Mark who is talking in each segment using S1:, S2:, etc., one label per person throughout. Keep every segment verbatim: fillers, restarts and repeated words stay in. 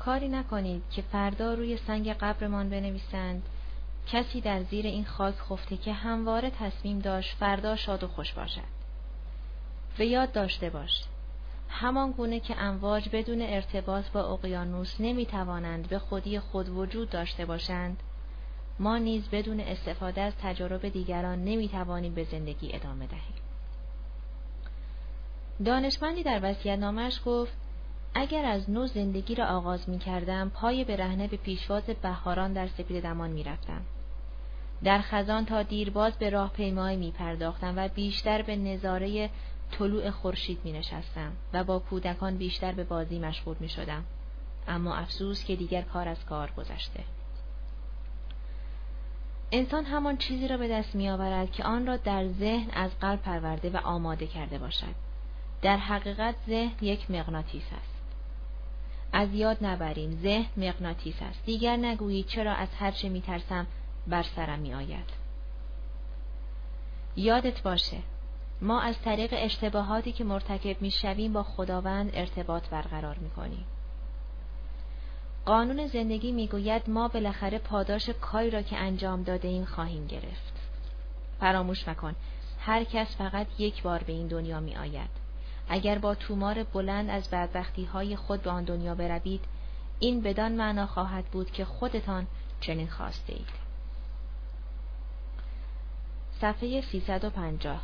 S1: کاری نکنید که فردا روی سنگ قبرمان بنویسند کسی در زیر این خاک خفته که همواره تصمیم داشت فردا شاد و خوش باشد. به یاد داشته باش، همان گونه که امواج بدون ارتباط با اقیانوس نمی توانند به خودی خود وجود داشته باشند، ما نیز بدون استفاده از تجارب دیگران نمی توانیم به زندگی ادامه دهیم. دانشمندی در وصیت‌نامه‌اش گفت اگر از نو زندگی را آغاز می کردم، پای برهنه به پیشواز بهاران در سپید دمان می رفتم. در خزان تا دیرباز به راهپیمایی می پرداختم و بیشتر به نظاره طلوع خورشید می نشستم و با کودکان بیشتر به بازی مشغول می شدم. اما افسوس که دیگر کار از کار گذشته. انسان همان چیزی را به دست می آورد که آن را در ذهن از قلب پرورده و آماده کرده باشد. در حقیقت ذهن یک مغناطیس است. از یاد نبریم، ذهن مغناطیس است. دیگر نگویید چرا از هر چه می ترسم بر سرم می آید. یادت باشه، ما از طریق اشتباهاتی که مرتکب می شویم با خداوند ارتباط برقرار می کنیم. قانون زندگی می گوید ما بالاخره پاداش کاری را که انجام داده ایم خواهیم گرفت. فراموش مکن، هر کس فقط یک بار به این دنیا می آید. اگر با تومار بلند از بدبختی های خود به آن دنیا بروید، این بدان معنا خواهد بود که خودتان چنین خواسته اید. صفحه سیصد و پنجاه.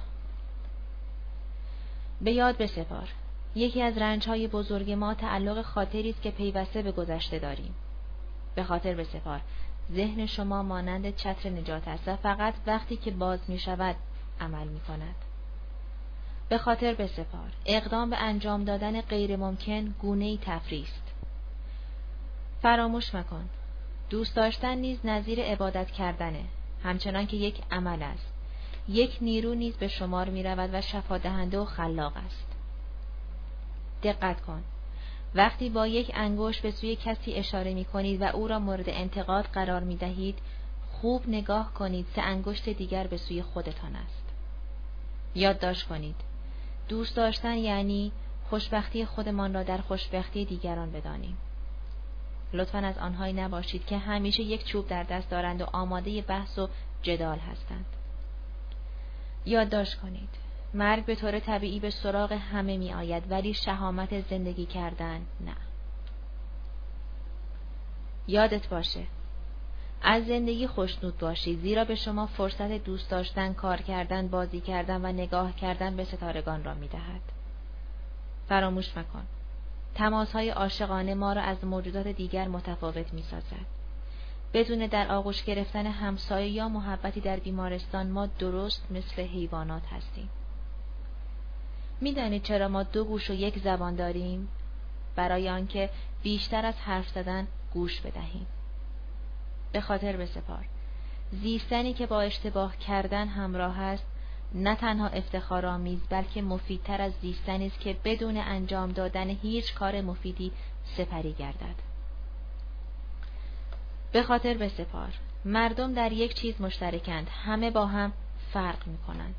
S1: به یاد بسپار، یکی از رنج‌های بزرگ ما تعلق خاطری است که پیوسته به گذشته داریم. به خاطر بسپار، ذهن شما مانند چتر نجات است و فقط وقتی که باز می شود عمل می کند. به خاطر بسپار، اقدام به انجام دادن غیر ممکن گونه‌ای تفریح است. فراموش مکن، دوست داشتن نیز نظیر عبادت کردنه، همچنان که یک عمل است. یک نیرو نیز به شمار می رود و شفادهنده و خلاق است. دقت کن، وقتی با یک انگشت به سوی کسی اشاره می کنید و او را مورد انتقاد قرار می دهید، خوب نگاه کنید سه انگشت دیگر به سوی خودتان است. یادداشت کنید، دوست داشتن یعنی خوشبختی خودمان را در خوشبختی دیگران بدانیم. لطفاً از آنهایی نباشید که همیشه یک چوب در دست دارند و آماده بحث و جدال هستند. یادداشت کنید، مرگ به طور طبیعی به سراغ همه می آید، ولی شهامت زندگی کردن نه. یادت باشه، از زندگی خوشنود باشید، زیرا به شما فرصت دوست داشتن، کار کردن، بازی کردن و نگاه کردن به ستارگان را می دهد. فراموش مکن، تماس‌های عاشقانه ما را از موجودات دیگر متفاوت می سازد. بدون در آغوش گرفتن همسایه یا محبتی در بیمارستان ما درست مثل حیوانات هستیم. می دانید چرا ما دو گوش و یک زبان داریم؟ برای آنکه بیشتر از حرف زدن گوش بدهیم. به خاطر بسپار، زیستنی که با اشتباه کردن همراه است نه تنها افتخارآمیز بلکه مفیدتر از زیستنی است که بدون انجام دادن هیچ کار مفیدی سپری گردد. به خاطر بسپار، مردم در یک چیز مشترکند، همه با هم فرق می کنند.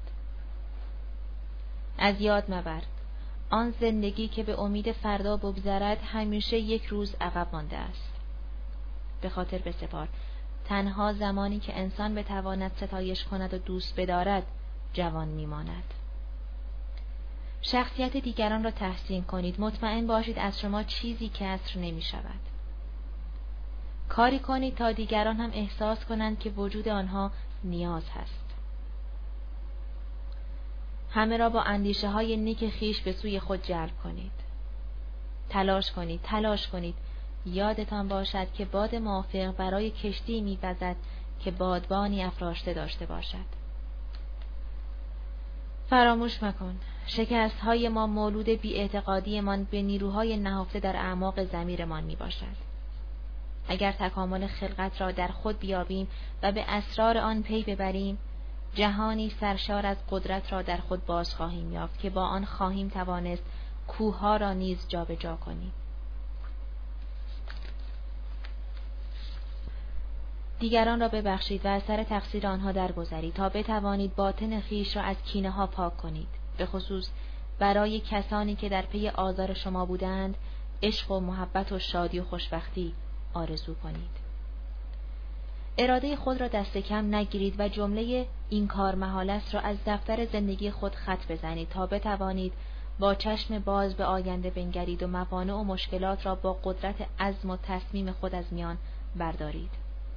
S1: از یاد مبر، آن زندگی که به امید فردا بگذرد همیشه یک روز عقب مانده است. به خاطر بسپار، تنها زمانی که انسان بتواند ستایش کند و دوست بدارد جوان میماند. شخصیت دیگران را تحسین کنید، مطمئن باشید از شما چیزی کسر نمی شود. کاری کنید تا دیگران هم احساس کنند که وجود آنها نیاز هست. همه را با اندیشه های نیک خیش به سوی خود جلب کنید. تلاش کنید، تلاش کنید. یادتان باشد که باد موافق برای کشتی می‌وزد که بادبانی افراشته داشته باشد. فراموش مکن، شکست‌های ما مولود بی‌اعتقادی‌مان به نیروهای نهفته در اعماق ضمیرمان میباشد. اگر تکامل خلقت را در خود بیابیم و به اسرار آن پی ببریم، جهانی سرشار از قدرت را در خود باز خواهیم یافت که با آن خواهیم توانست کوه‌ها را نیز جابجا کنیم. دیگران را ببخشید و از سر تقصیر آنها درگذرید تا بتوانید باطن خیش را از کینه ها پاک کنید، به خصوص برای کسانی که در پی آزار شما بودند، عشق و محبت و شادی و خوشبختی آرزو کنید. اراده خود را دست کم نگیرید و جمله این کار محال است را از دفتر زندگی خود خط بزنید تا بتوانید با چشم باز به آینده بنگرید و موانع و مشکلات را با قدرت عزم و تصمیم خود از میان بردارید.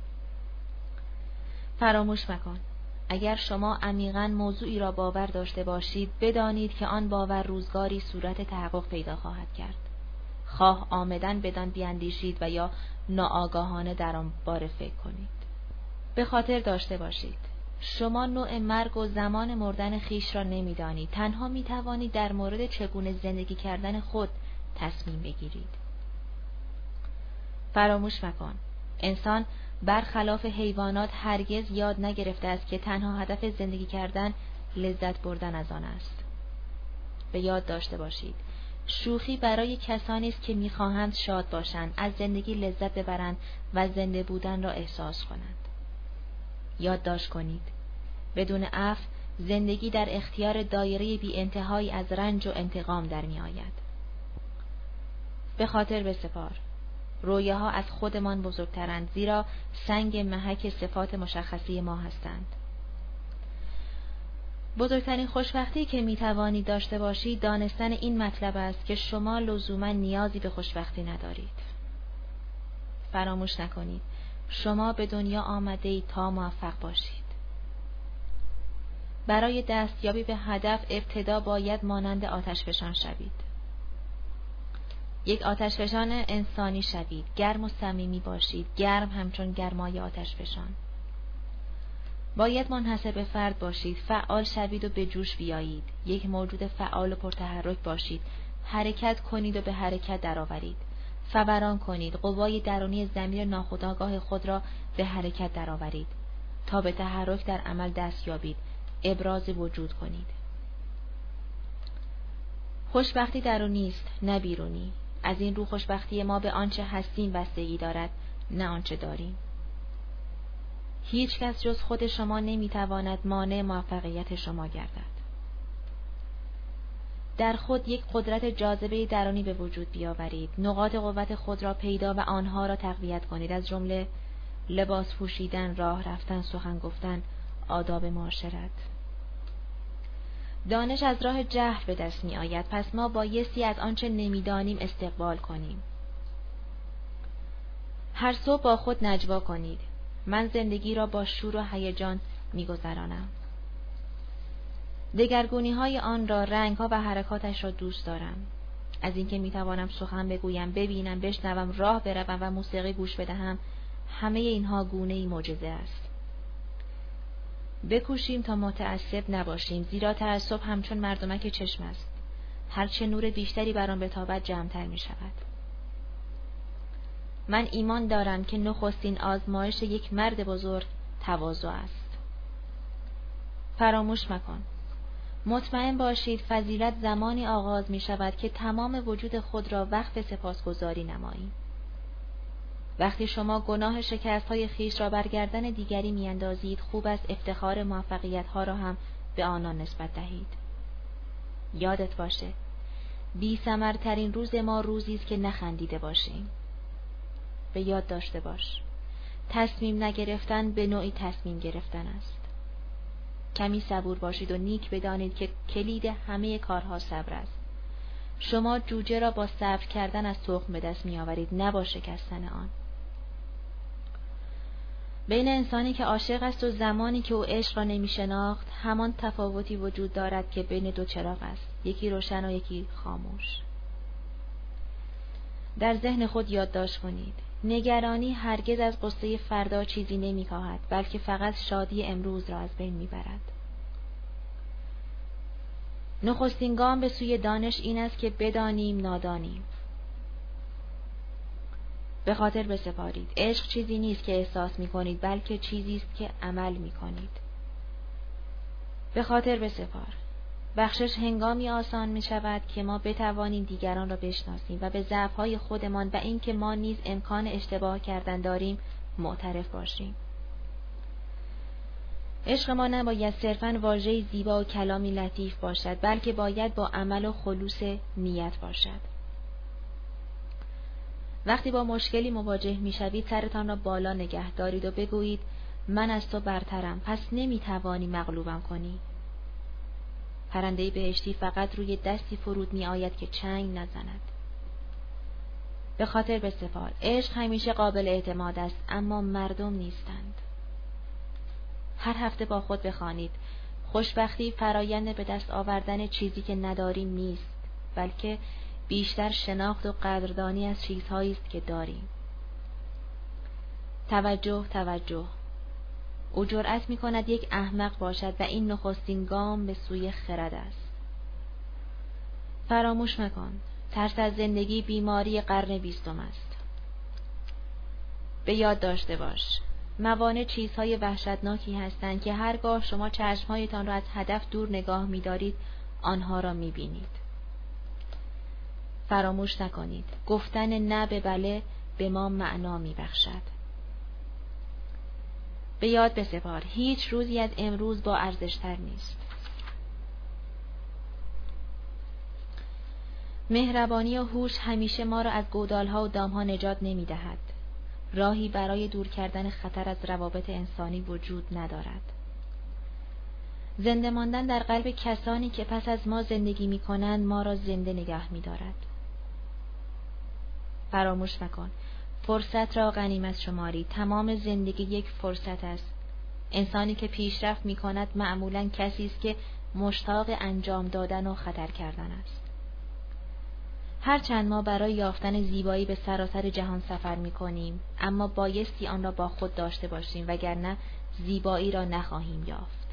S1: فراموش مکن. اگر شما عمیقاً موضوعی را باور داشته باشید، بدانید که آن باور روزگاری صورت تحقق پیدا خواهد کرد. خواه آمدن بدان بیاندیشید و یا ناآگاهانه در آن باره فکر کنید. به خاطر داشته باشید شما نوع مرگ و زمان مردن خیش را نمی‌دانید. تنها می‌توانید در مورد چگونه زندگی کردن خود تصمیم بگیرید. فراموش مکن. انسان برخلاف حیوانات هرگز یاد نگرفته است که تنها هدف زندگی کردن لذت بردن از آن است. به یاد داشته باشید شوخی برای کسانی است که می‌خواهند شاد باشند، از زندگی لذت ببرند و زنده بودن را احساس کنند. یادداشت کنید بدون عفو زندگی در اختیار دایره بی انتهایی از رنج و انتقام در می آید. به خاطر بسپار رویاها از خودمان بزرگترند، زیرا سنگ محک صفات مشخصی ما هستند. بزرگترین خوشبختی که می توانید داشته باشید دانستن این مطلب است که شما لزوما نیازی به خوشبختی ندارید. فراموش نکنید شما به دنیا آمده اید تا موفق باشید. برای دستیابی به هدف ابتدا باید مانند آتشفشان شوید. یک آتشفشان انسانی شوید، گرم و صمیمی باشید، گرم همچون گرمای آتشفشان. باید منحصر به فرد باشید، فعال شوید و به جوش بیایید. یک موجود فعال و پرتحرک باشید، حرکت کنید و به حرکت درآورید. فوران کنید، قوای درونی ضمیر ناخودآگاه خود را به حرکت درآورید تا به تحرک در عمل دست یابید، ابراز وجود کنید. خوشبختی درونی است نه بیرونی. از این رو خوشبختی ما به آنچه هستیم بستگی دارد، نه آنچه داریم. هیچ کس جز خود شما نمیتواند مانع موفقیت شما گردد. در خود یک قدرت جاذبه درونی به وجود بیاورید. نقاط قوت خود را پیدا و آنها را تقویت کنید، از جمله لباس پوشیدن، راه رفتن، سخن گفتن، آداب معاشرت. دانش از راه جهل به دست می آید، پس ما بایستی از آنچه نمیدانیم استقبال کنیم. هر صبح با خود نجوا کنید: من زندگی را با شور و هیجان می گذرانم. دگرگونی های آن را، رنگ ها و حرکاتش را دوست دارم. از اینکه می توانم سخن بگویم، ببینم، بشنوم، راه بروم و موسیقی گوش بدهم، همه اینها گونه‌ای معجزه است. بکوشیم تا متعصب نباشیم، زیرا تعصب همچون مردمک چشم است. هرچه نور بیشتری بر آن بتابد جمع‌تر می شود. من ایمان دارم که نخستین آزمایش یک مرد بزرگ تواضع است. فراموش مکن. مطمئن باشید فضیلت زمانی آغاز می شود که تمام وجود خود را وقف سپاسگزاری نمایید. وقتی شما گناه شکست‌های خیش را بر گردن دیگری میاندازید، خوب است افتخار موفقیت‌ها را هم به آنان نسبت دهید. یادت باشه بی ثمرترین روز ما روزی است که نخندیده باشیم. به یاد داشته باش تصمیم نگرفتن به نوعی تصمیم گرفتن است. کمی صبور باشید و نیک بدانید که کلید همه کارها صبر است. شما جوجه را با صبر کردن از تخم به دست می آورید، نه با شکستن آن. بین انسانی که عاشق است و زمانی که او عشق را نمی شناخت همان تفاوتی وجود دارد که بین دو چراغ است، یکی روشن و یکی خاموش. در ذهن خود یادداشت کنید: نگرانی هرگز از غصه فردا چیزی نمی کاهد، بلکه فقط شادی امروز را از بین می برد. نخستین گام به سوی دانش این است که بدانیم نادانیم. به خاطر بسپارید عشق چیزی نیست که احساس می کنید، بلکه چیزی است که عمل می کنید. به خاطر بسپار بخشش هنگامی آسان می شود که ما بتوانیم دیگران را بشناسیم و به ضعف‌های خودمان و اینکه ما نیز امکان اشتباه کردن داریم معترف باشیم. عشق ما نباید صرفاً واژه‌ای زیبا و کلامی لطیف باشد، بلکه باید با عمل و خلوص نیت باشد. وقتی با مشکلی مواجه می‌شوید سرتان را بالا نگه دارید و بگویید من از تو برترم، پس نمی‌توانی مغلوبم کنی. پرنده بهشتی فقط روی دستی فرود می‌آید که چنگ نزند. به خاطر بسپار، عشق همیشه قابل اعتماد است، اما مردم نیستند. هر هفته با خود بخوانید خوشبختی فرایند به دست آوردن چیزی که نداریم نیست، بلکه بیشتر شناخت و قدردانی از چیزهایی است که داریم. توجه توجه او جرأت می کند یک احمق باشد و این نخستین گام به سوی خرد است. فراموش مکن، ترس از زندگی بیماری قرن بیستم است. به یاد داشته باش، موانع چیزهای وحشتناکی هستند که هرگاه شما چشمهایتان را از هدف دور نگاه می دارید آنها را می بینید. فراموش نکنید، گفتن نه به بله به ما معنا می بخشد. به یاد بسپار، هیچ روزی از امروز با ارزشتر نیست. مهربانی و هوش همیشه ما را از گودالها و دامها نجات نمی دهد. راهی برای دور کردن خطر از روابط انسانی وجود ندارد. زنده ماندن در قلب کسانی که پس از ما زندگی می کنند ما را زنده نگه می دارد. فراموش مکن، فرصت را غنیمت شماری. تمام زندگی یک فرصت است. انسانی که پیشرفت می کند معمولاً کسی است که مشتاق انجام دادن و خطر کردن است. هرچند ما برای یافتن زیبایی به سراسر جهان سفر می کنیم، اما بایستی آن را با خود داشته باشیم وگرنه زیبایی را نخواهیم یافت.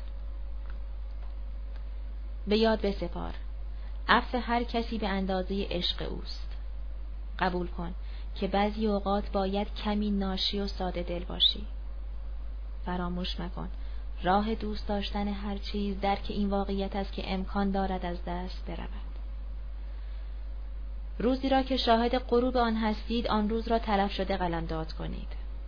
S1: به یاد بسپار، عفو هر کسی به اندازه عشق اوست. قبول کن که بعضی اوقات باید کمی ناشی و ساده دل باشی. فراموش مکن، راه دوست داشتن هر چیز درک این واقعیت است که امکان دارد از دست برود. روزی را که شاهد غروب آن هستید آن روز را تلف شده قلمداد کنید.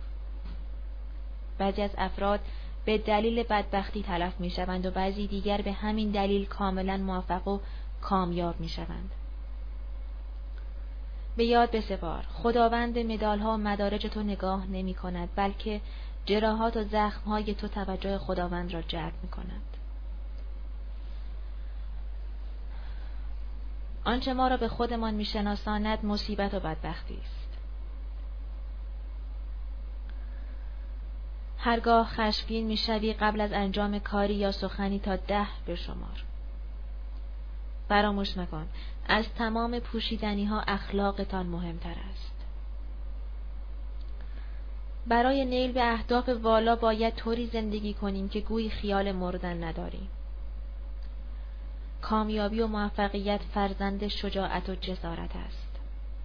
S1: بعضی از افراد به دلیل بدبختی تلف می شوند و بعضی دیگر به همین دلیل کاملا موفق و کامیاب می شوند. به یاد بسپار، خداوند مدالها و مدارج تو نگاه نمی کند، بلکه جراحات و زخمهای تو توجه خداوند را جلب می کند. آنچه ما را به خودمان می شناساند مصیبت و بدبختی است. هرگاه خشمگین می شوی قبل از انجام کاری یا سخنی تا ده بشمار. فراموش مکن، از تمام پوشیدنی ها اخلاقتان مهمتر است. برای نیل به اهداف والا باید طوری زندگی کنیم که گویی خیال مردن نداریم. کامیابی و موفقیت فرزند شجاعت و جسارت است.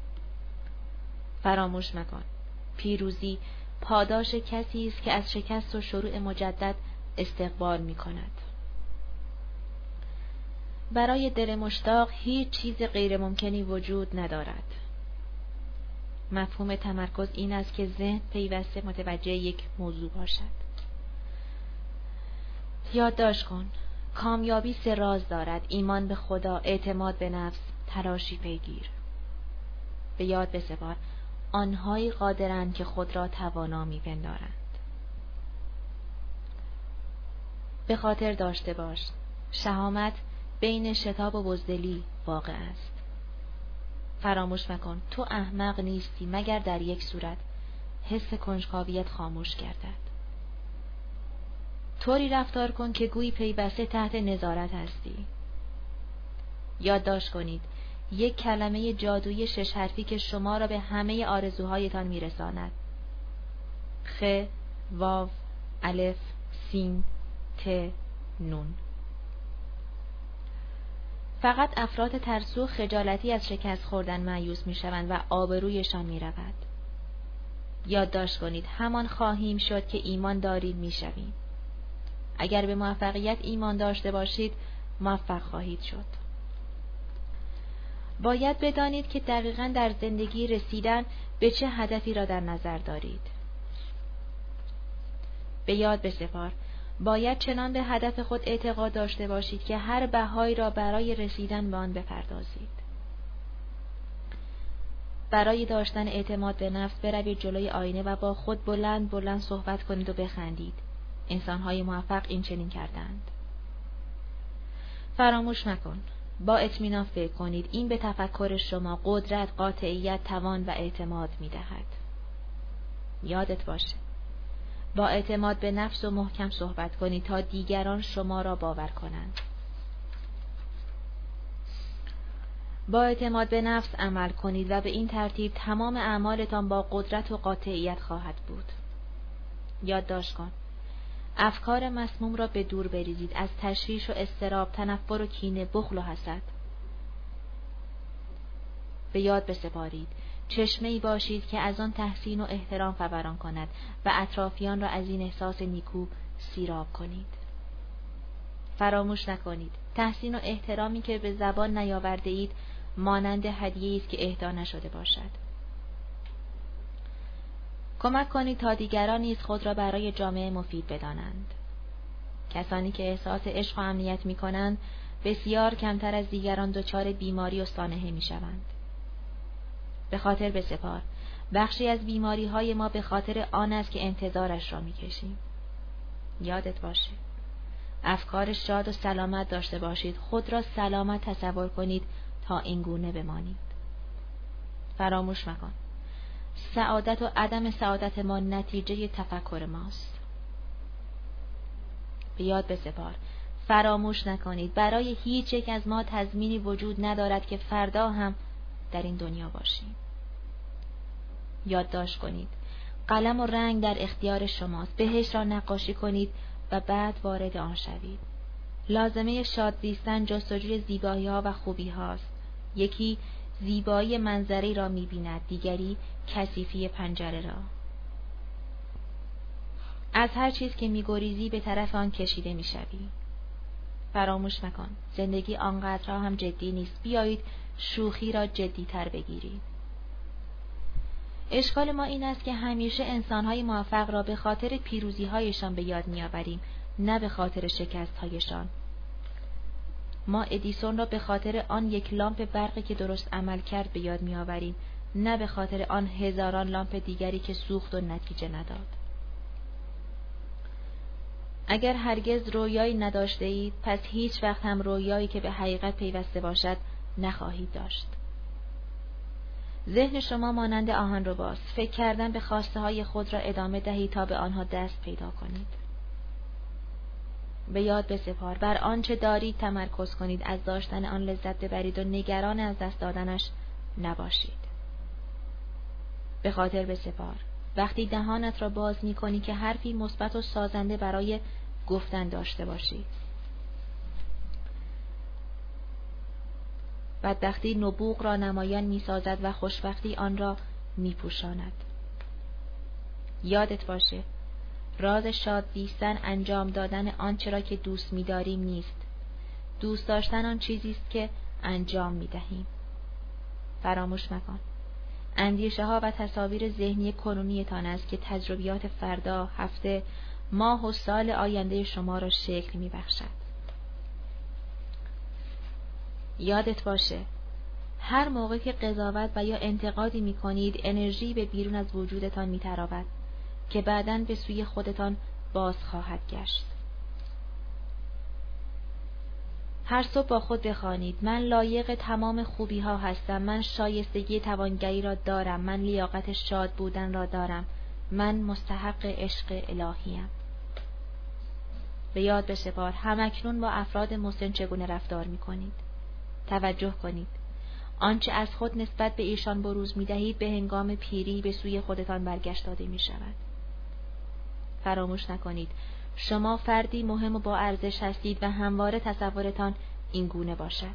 S1: فراموش مکن، پیروزی پاداش کسی است که از شکست و شروع مجدد استقبال می کند. برای دل مشتاق هیچ چیز غیر ممکنی وجود ندارد. مفهوم تمرکز این است که ذهن پیوسته متوجه یک موضوع باشد. یادداشت کن، کامیابی سه راز دارد: ایمان به خدا، اعتماد به نفس، تراشی پیگیر. به یاد بسپار، آنهایی قادرند که خود را توانا می‌پندارند. به خاطر داشته باش، شهامت بین شتاب و بزدلی واقع است. فراموش مکن، تو احمق نیستی مگر در یک صورت: حس کنجکاویت خاموش گردد. طوری رفتار کن که گویی پیوسته تحت نظارت هستی. یادداشت کنید، یک کلمه جادویی شش حرفی که شما را به همه آرزوهایتان میرساند: خ، واو، الف، سین، ت، نون. فقط افراد ترسو خجالتی از شکست خوردن مایوس میشوند و آبرویشان میرود. یادداشت کنید، همان خواهیم شد که ایمان داریم میشویم. اگر به موفقیت ایمان داشته باشید موفق خواهید شد. باید بدانید که دقیقاً در زندگی رسیدن به چه هدفی را در نظر دارید. به یاد بسپار، باید چنان به هدف خود اعتقاد داشته باشید که هر بهایی را برای رسیدن به آن بپردازید. برای داشتن اعتماد به نفس بروید جلوی آینه و با خود بلند بلند صحبت کنید و بخندید. انسان‌های موفق این چنین کردند. فراموش نکن. با اطمینان فکر کنید. این به تفکر شما قدرت، قاطعیت، توان و اعتماد می‌دهد. یادت باشه. با اعتماد به نفس و محکم صحبت کنید تا دیگران شما را باور کنند. با اعتماد به نفس عمل کنید و به این ترتیب تمام اعمالتان با قدرت و قاطعیت خواهد بود. یادداشت کن. افکار مسموم را به دور بریزید، از تشویش و اضطراب، تنفر و کینه، بخل و حسد. به یاد بسپارید. چشمه‌ای باشید که از آن تحسین و احترام فوران کند و اطرافیان را از این احساس نیکو سیراب کنید. فراموش نکنید. تحسین و احترامی که به زبان نیاورده اید مانند هدیه‌ای است که اهدا نشده باشد. کمک کنید تا دیگران نیز خود را برای جامعه مفید بدانند. کسانی که احساس عشق و امنیت می کنند بسیار کمتر از دیگران دچار بیماری و سانحه می شوند. به خاطر بسپار. بخشی از بیماری های ما به خاطر آن است که انتظارش را می کشیم. یادت باشه. افکار شاد و سلامت داشته باشید. خود را سلامت تصور کنید تا این گونه بمانید. فراموش مکن. سعادت و عدم سعادت ما نتیجه تفکر ماست. به یاد بسپار. فراموش نکنید. برای هیچ یک از ما تضمینی وجود ندارد که فردا هم در این دنیا باشیم. یادداشت کنید. قلم و رنگ در اختیار شماست. بهش را نقاشی کنید و بعد وارد آن شوید. لازمه شاد زیستن جستجوی زیبایی ها و خوبی هاست. یکی زیبایی منظری را می بیند، دیگری کثیفی پنجره را. از هر چیز که می گریزی به طرف آن کشیده می شوی. فراموش مکن. زندگی آنقدرها هم جدی نیست. بیایید شوخی را جدی تر بگیرید. اشکال ما این است که همیشه انسان‌های موفق را به خاطر پیروزی‌هایشان به یاد می‌آوریم، نه به خاطر شکست‌هایشان. ما ادیسون را به خاطر آن یک لامپ برقی که درست عمل کرد به یاد می‌آوریم، نه به خاطر آن هزاران لامپ دیگری که سوخت و نتیجه نداد. اگر هرگز رویایی نداشته اید، پس هیچ وقت هم رویایی که به حقیقت پیوسته باشد نخواهید داشت. ذهن شما مانند آهنرباست. فکر کردن به خواسته های خود را ادامه دهید تا به آنها دست پیدا کنید. به یاد بسپار. بر آنچه دارید تمرکز کنید. از داشتن آن لذت ببرید و نگران از دست دادنش نباشید. به خاطر بسپار. وقتی دهانت را باز می کنی که حرفی مثبت و سازنده برای گفتن داشته باشی. بدبختی نبوغ را نمایان می سازد و خوشبختی آن را می پوشاند. یادت باشه. راز شاد زیستن انجام دادن آنچه را که دوست می داریم نیست. دوست داشتن آن چیزی است که انجام می دهیم. فراموش مکن. اندیشه ها و تصاویر ذهنی کنونی تان است که تجربیات فردا، هفته، ماه و سال آینده شما را شکل می بخشد. یادت باشه. هر موقع که قضاوت و یا انتقادی می کنید، انرژی به بیرون از وجودتان می تراود که بعداً به سوی خودتان باز خواهد گشت. هر صبح با خود بخوانید: من لایق تمام خوبی ها هستم، من شایستگی توانگری را دارم، من لیاقت شاد بودن را دارم، من مستحق عشق الهیم. به یاد بسپار همکنون با افراد مسن چگونه رفتار می کنید. توجه کنید. آنچه از خود نسبت به ایشان بروز می دهید به هنگام پیری به سوی خودتان برگشت داده می شود. فراموش نکنید. شما فردی مهم و با ارزش هستید و همواره تصورتان این گونه باشد.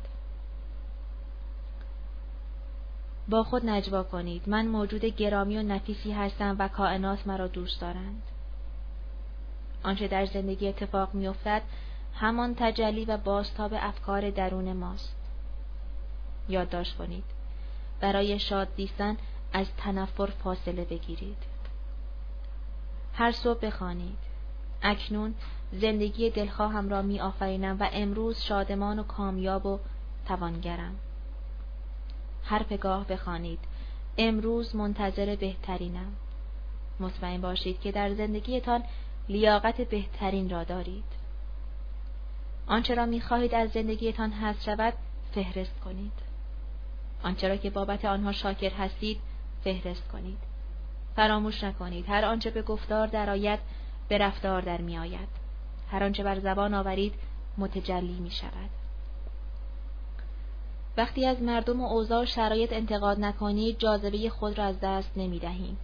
S1: با خود نجوا کنید: من موجود گرامی و نفیسی هستم و کائنات مرا دوست دارند. آنچه در زندگی اتفاق می افتد همان تجلی و بازتاب افکار درون ماست. یادداشت کنید. برای شاد زیستن از تنفر فاصله بگیرید. هر صبح بخوانید: اکنون زندگی دلخواهم را می آفرینم و امروز شادمان و کامیاب و توانگرم. هر پگاه بخوانید: امروز منتظر بهترینم. مطمئن باشید که در زندگیتان لیاقت بهترین را دارید. آنچه را می‌خواهید از زندگیتان حذف شود، فهرست کنید. آنچه را که بابت آنها شاکر هستید، فهرست کنید. فراموش نکنید هر آنچه به گفتار درآید، به رفتار در می‌آید. هر آنچه بر زبان آورید، متجلی می‌شود. وقتی از مردم و اوضاع و شرایط انتقاد نکنید، جاذبه خود را از دست نمی‌دهید.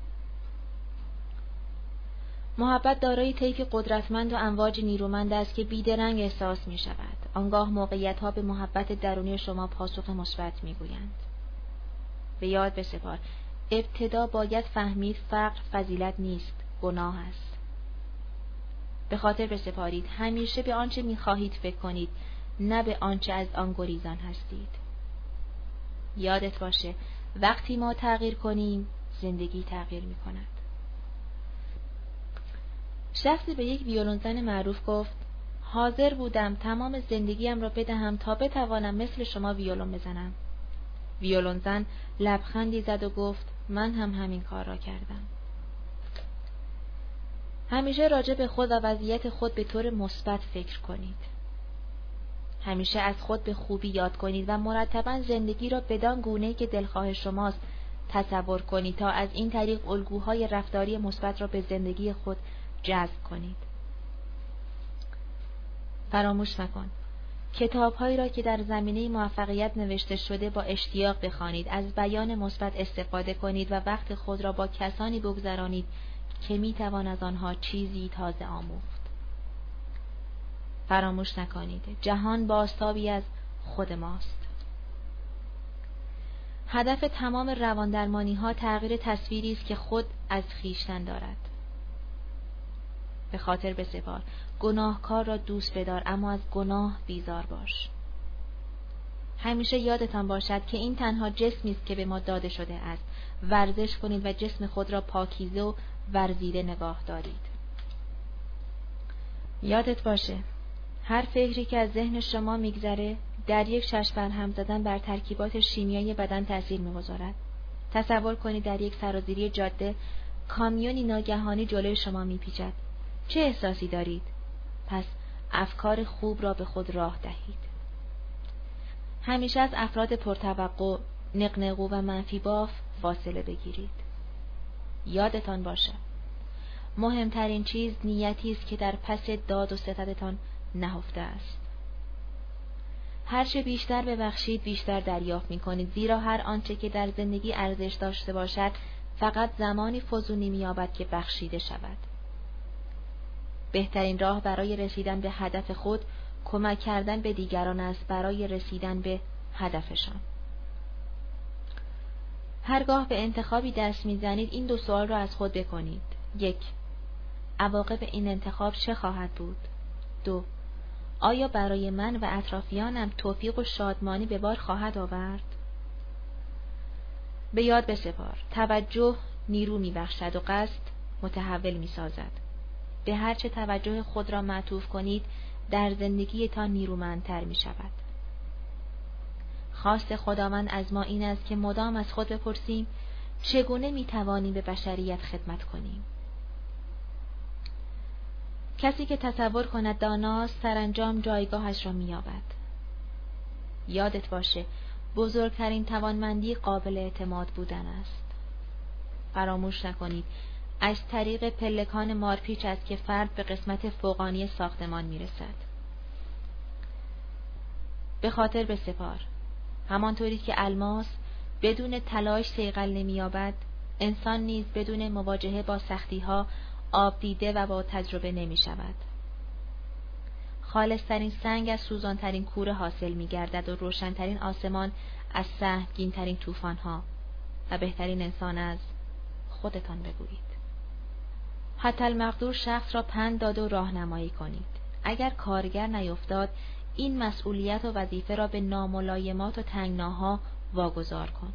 S1: محبت دارای طیفی قدرتمند و امواج نیرومند است که بیدرنگ احساس می شود. آنگاه موقعیت‌ها به محبت درونی شما پاسخ مثبت می گویند. به یاد بسپار، ابتدا باید فهمید فقر فضیلت نیست، گناه است. به خاطر بسپارید همیشه به آنچه می خواهید فکر کنید، نه به آنچه از آن گریزان هستید. یادت باشه وقتی ما تغییر کنیم، زندگی تغییر می کند. شخصی به یک ویولنزن معروف گفت: حاضر بودم تمام زندگیم را بدهم تا بتوانم مثل شما ویولن بزنم. ویولنزن لبخندی زد و گفت: من هم همین کار را کردم. همیشه راجع به خود و وضعیت خود به طور مثبت فکر کنید. همیشه از خود به خوبی یاد کنید و مرتباً زندگی را بدان گونه‌ای که دلخواه شماست تصور کنید تا از این طریق الگوهای رفتاری مثبت را به زندگی خود جذب کنید. فراموش مکن کتاب‌هایی را که در زمینه موفقیت نوشته شده با اشتیاق بخوانید، از بیان مثبت استفاده کنید و وقت خود را با کسانی بگذرانید که می‌توان از آنها چیزی تازه آموخت. فراموش نکنید جهان بازتابی از خود ماست. هدف تمام رواندرمانی‌ها تغییر تصویری است که خود از خویشتن دارد. به خاطر بسپار گناهکار را دوست بدار، اما از گناه بیزار باش. همیشه یادتان باشد که این تنها جسمی است که به ما داده شده است. ورزش کنید و جسم خود را پاکیزه و ورزیده نگاه دارید. یادت باشه هر فکری که از ذهن شما میگذره در یک چشم برهم زدن بر ترکیبات شیمیایی بدن تأثیر میگذارد. تصور کنید در یک سرازیری جاده کامیونی ناگهانی جلوی شما میپیچد. چه احساسی دارید؟ پس افکار خوب را به خود راه دهید. همیشه از افراد پرتوقع، نقنقو و منفی باف فاصله بگیرید. یادتان باشه مهمترین چیز نیتی است که در پس داد و ستدتان نهفته است. هرچه بیشتر ببخشید بیشتر دریافت می‌کنید، زیرا هر آنچه که در زندگی ارزش داشته باشد فقط زمانی فزونی می‌یابد که بخشیده شود. بهترین راه برای رسیدن به هدف خود کمک کردن به دیگران است برای رسیدن به هدفشان. هرگاه به انتخابی دست میزنید این دو سوال را از خود بکنید. یک، عواقب این انتخاب چه خواهد بود؟ دو، آیا برای من و اطرافیانم توفیق و شادمانی به بار خواهد آورد؟ به یاد بسپار توجه نیرو میبخشد و قصد متحول میسازد. به هر چه توجه خود را معطوف کنید در زندگیتان نیرومندتر می شود. خواست خداوند از ما این است که مدام از خود بپرسیم چگونه می توانیم به بشریت خدمت کنیم. کسی که تصور کند داناست سرانجام جایگاهش را می یابد. یادت باشه بزرگترین توانمندی قابل اعتماد بودن است. فراموش نکنید از طریق پلکان مارپیچ است که فرد به قسمت فوقانی ساختمان میرسد. به خاطر بسپار همانطوری که الماس بدون تلاش صیقل نمی‌یابد، انسان نیز بدون مواجهه با سختی‌ها آب دیده و با تجربه نمی‌شود. خالص‌ترین سنگ از سوزان‌ترین کوره حاصل می‌گردد و روشن‌ترین آسمان از سهمگین‌ترین طوفان‌ها، و بهترین انسان از خودتان بگویید. حتی المقدور شخص را پند داد و راهنمایی کنید. اگر کارگر نیفتاد این مسئولیت و وظیفه را به ناملایمات و تنگناها واگذار کن.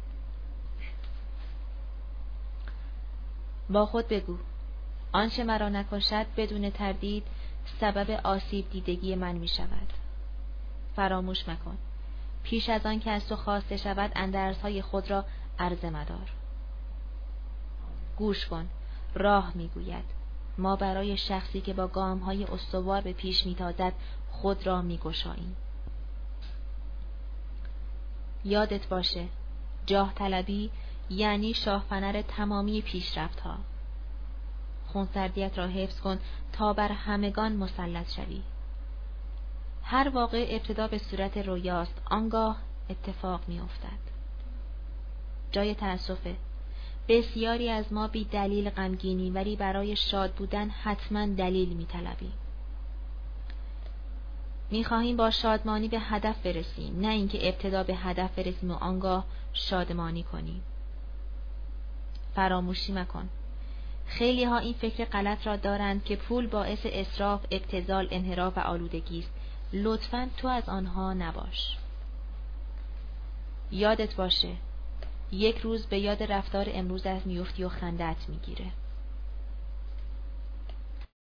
S1: با خود بگو آنچه مرا نکشد بدون تردید سبب آسیب دیدگی من می شود. فراموش مکن پیش از آن که از تو خواسته شود اندرزهای خود را عرضه مدار. گوش کن، راه میگوید. ما برای شخصی که با گام‌های استوار به پیش میتازد خود را میگشاییم. یادت باشه، جاه طلبی یعنی شاهفنر تمامی پیشرفت‌ها. خونسردیت را حفظ کن تا بر همگان مسلط شوی. هر واقع ابتدا به صورت رویاست، آنگاه اتفاق می‌افتد. جای تأسفه. بسیاری از ما بی دلیل غمگینی، ولی برای شاد بودن حتما دلیل می‌طلبیم. می‌خواهیم با شادمانی به هدف برسیم، نه اینکه ابتدا به هدف برسیم و آنگاه شادمانی کنیم. فراموشی مکن. خیلی ها این فکر غلط را دارند که پول باعث اسراف، ابتذال، انحراف و آلودگی است. لطفاً تو از آنها نباش. یادت باشه، یک روز به یاد رفتار امروزت میفتی و خندت میگیره.